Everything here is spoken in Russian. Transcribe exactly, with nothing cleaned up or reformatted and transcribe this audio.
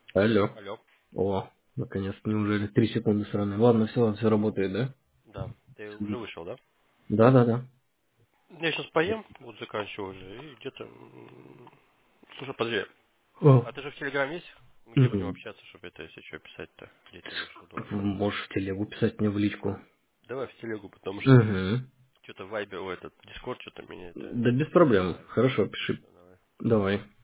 Алло. Алло. О, наконец, неужели три секунды сраные. Ладно, все, все работает, да? Да. Ты уже вышел, да? Да, да, да. Я сейчас поем, вот заканчиваю уже, и где-то... м, Слушай, подожди, О, а ты же в Телеграм есть? Где будем мгм. общаться, чтобы это, если что, писать-то? Где тебе лучше удобно? Можешь в телегу писать мне в личку. Давай в Телегу, потому что Угу. что-то Вайбер, о, этот Дискорд, что-то меня это Да без не проблем. устраивает. Хорошо, пиши. Все, давай. Давай.